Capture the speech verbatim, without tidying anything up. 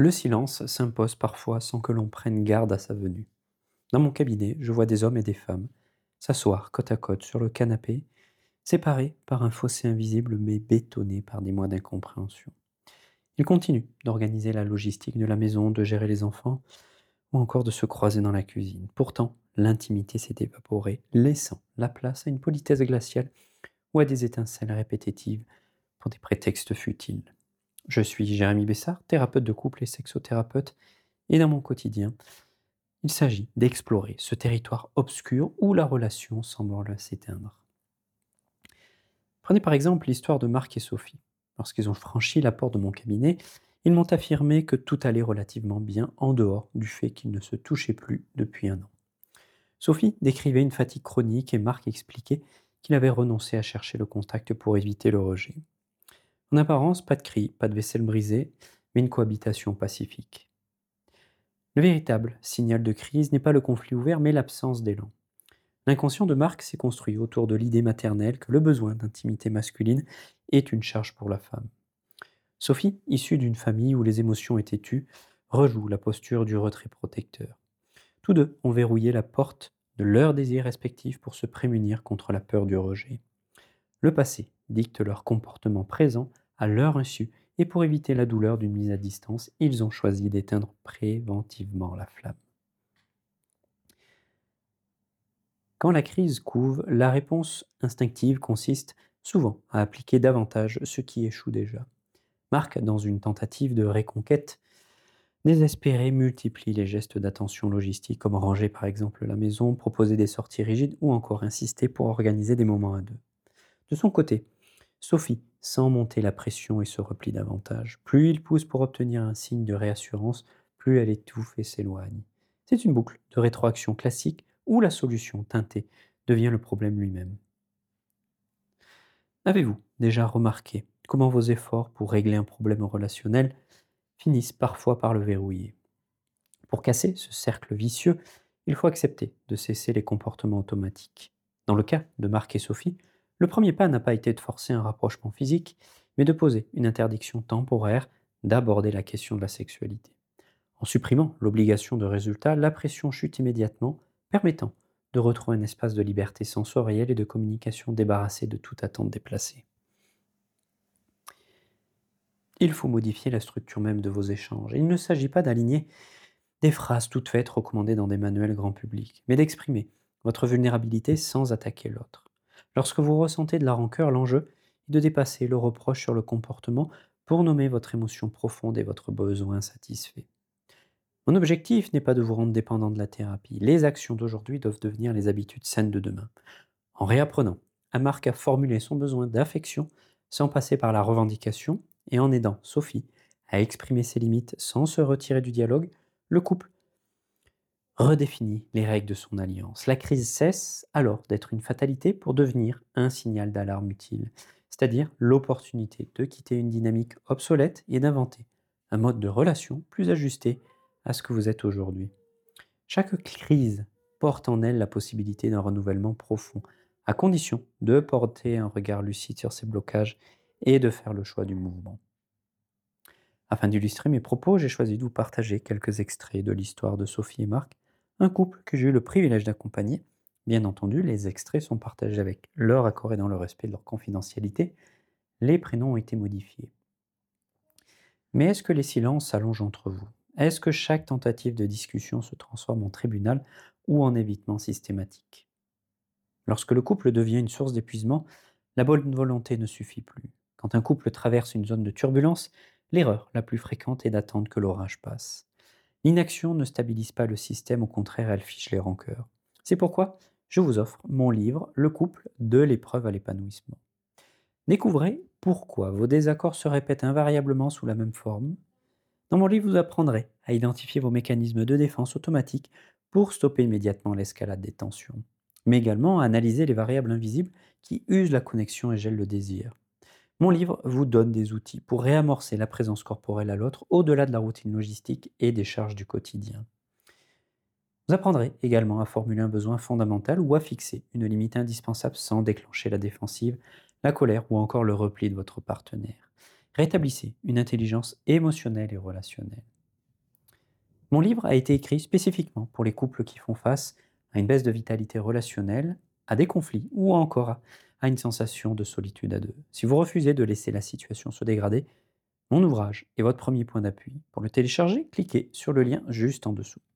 Le silence s'impose parfois sans que l'on prenne garde à sa venue. Dans mon cabinet, je vois des hommes et des femmes s'asseoir côte à côte sur le canapé, séparés par un fossé invisible mais bétonné par des mois d'incompréhension. Ils continuent d'organiser la logistique de la maison, de gérer les enfants ou encore de se croiser dans la cuisine. Pourtant, l'intimité s'est évaporée, laissant la place à une politesse glaciale ou à des étincelles répétitives pour des prétextes futiles. Je suis Jérémy Bessard, thérapeute de couple et sexothérapeute, et dans mon quotidien, il s'agit d'explorer ce territoire obscur où la relation semble s'éteindre. Prenez par exemple l'histoire de Marc et Sophie. Lorsqu'ils ont franchi la porte de mon cabinet, ils m'ont affirmé que tout allait relativement bien en dehors du fait qu'ils ne se touchaient plus depuis un an. Sophie décrivait une fatigue chronique et Marc expliquait qu'il avait renoncé à chercher le contact pour éviter le rejet. En apparence, pas de cris, pas de vaisselle brisée, mais une cohabitation pacifique. Le véritable signal de crise n'est pas le conflit ouvert, mais l'absence d'élan. L'inconscient de Marc s'est construit autour de l'idée maternelle que le besoin d'intimité masculine est une charge pour la femme. Sophie, issue d'une famille où les émotions étaient tues, rejoue la posture du retrait protecteur. Tous deux ont verrouillé la porte de leurs désirs respectifs pour se prémunir contre la peur du rejet. Le passé dicte leur comportement présent à leur insu et pour éviter la douleur d'une mise à distance, ils ont choisi d'éteindre préventivement la flamme. Quand la crise couve, la réponse instinctive consiste souvent à appliquer davantage ce qui échoue déjà. Marc, dans une tentative de reconquête, désespéré, multiplie les gestes d'attention logistique comme ranger par exemple la maison, proposer des sorties rigides ou encore insister pour organiser des moments à deux. De son côté, Sophie sent monter la pression et se replie davantage. Plus il pousse pour obtenir un signe de réassurance, plus elle étouffe et s'éloigne. C'est une boucle de rétroaction classique où la solution teintée devient le problème lui-même. Avez-vous déjà remarqué comment vos efforts pour régler un problème relationnel finissent parfois par le verrouiller? Pour casser ce cercle vicieux, il faut accepter de cesser les comportements automatiques. Dans le cas de Marc et Sophie, le premier pas n'a pas été de forcer un rapprochement physique, mais de poser une interdiction temporaire d'aborder la question de la sexualité. En supprimant l'obligation de résultat, la pression chute immédiatement, permettant de retrouver un espace de liberté sensorielle et de communication débarrassé de toute attente déplacée. Il faut modifier la structure même de vos échanges. Il ne s'agit pas d'aligner des phrases toutes faites recommandées dans des manuels grand public, mais d'exprimer votre vulnérabilité sans attaquer l'autre. Lorsque vous ressentez de la rancœur, l'enjeu est de dépasser le reproche sur le comportement pour nommer votre émotion profonde et votre besoin satisfait. Mon objectif n'est pas de vous rendre dépendant de la thérapie. Les actions d'aujourd'hui doivent devenir les habitudes saines de demain. En réapprenant à Marc à formuler son besoin d'affection sans passer par la revendication et en aidant Sophie à exprimer ses limites sans se retirer du dialogue, le couple redéfinit les règles de son alliance. La crise cesse alors d'être une fatalité pour devenir un signal d'alarme utile, c'est-à-dire l'opportunité de quitter une dynamique obsolète et d'inventer un mode de relation plus ajusté à ce que vous êtes aujourd'hui. Chaque crise porte en elle la possibilité d'un renouvellement profond, à condition de porter un regard lucide sur ses blocages et de faire le choix du mouvement. Afin d'illustrer mes propos, j'ai choisi de vous partager quelques extraits de l'histoire de Sophie et Marc, un couple que j'ai eu le privilège d'accompagner. Bien entendu, les extraits sont partagés avec leur accord et dans le respect de leur confidentialité. Les prénoms ont été modifiés. Mais est-ce que les silences s'allongent entre vous? Est-ce que chaque tentative de discussion se transforme en tribunal ou en évitement systématique? Lorsque le couple devient une source d'épuisement, la bonne volonté ne suffit plus. Quand un couple traverse une zone de turbulence, l'erreur la plus fréquente est d'attendre que l'orage passe. L'inaction ne stabilise pas le système, au contraire, elle fiche les rancœurs. C'est pourquoi je vous offre mon livre Le couple de l'épreuve à l'épanouissement. Découvrez pourquoi vos désaccords se répètent invariablement sous la même forme. Dans mon livre, vous apprendrez à identifier vos mécanismes de défense automatiques pour stopper immédiatement l'escalade des tensions, mais également à analyser les variables invisibles qui usent la connexion et gèlent le désir. Mon livre vous donne des outils pour réamorcer la présence corporelle à l'autre au-delà de la routine logistique et des charges du quotidien. Vous apprendrez également à formuler un besoin fondamental ou à fixer une limite indispensable sans déclencher la défensive, la colère ou encore le repli de votre partenaire. Rétablissez une intelligence émotionnelle et relationnelle. Mon livre a été écrit spécifiquement pour les couples qui font face à une baisse de vitalité relationnelle, à des conflits ou encore à à une sensation de solitude à deux. Si vous refusez de laisser la situation se dégrader, mon ouvrage est votre premier point d'appui. Pour le télécharger, cliquez sur le lien juste en dessous.